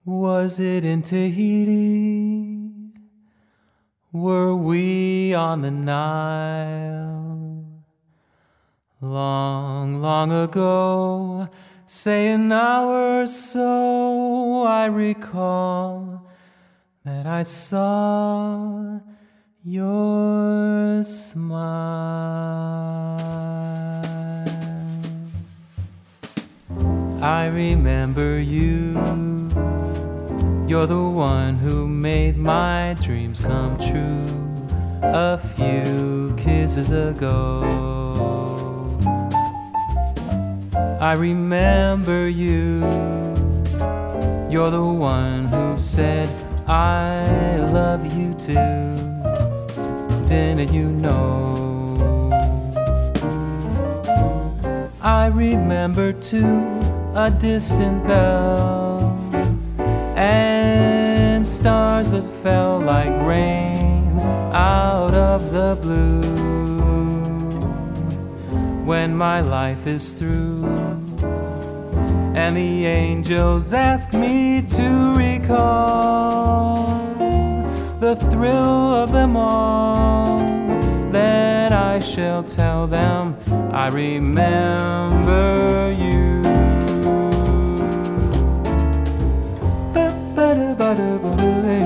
Was it in Tahiti? Were we on the Nile? Long, long ago, say an hour or so, I recall that I saw your smile. I remember you. You're the one who made my dreams come true a few kisses ago. I remember you. You're the one who said I love you too. Didn't you know? I remember too a distant bell and stars that fell like rain out of the blue. When my life is through and the angels ask me to recall the thrill of them all, then I shall tell them I remember you. Ba-ba-da-ba-da-ba-da.